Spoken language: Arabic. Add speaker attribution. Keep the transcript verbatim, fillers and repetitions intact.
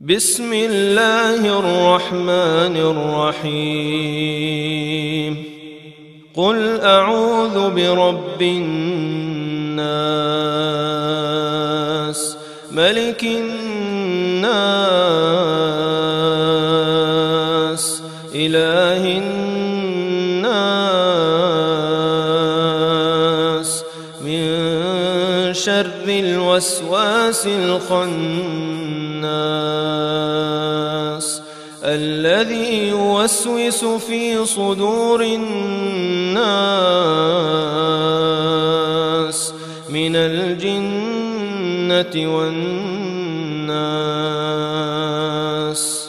Speaker 1: بسم الله الرحمن الرحيم قل أعوذ برب الناس ملك الناس إله الناس من شر الوسواس الخناس الذي يوسوس في صدور الناس من الجنة والناس.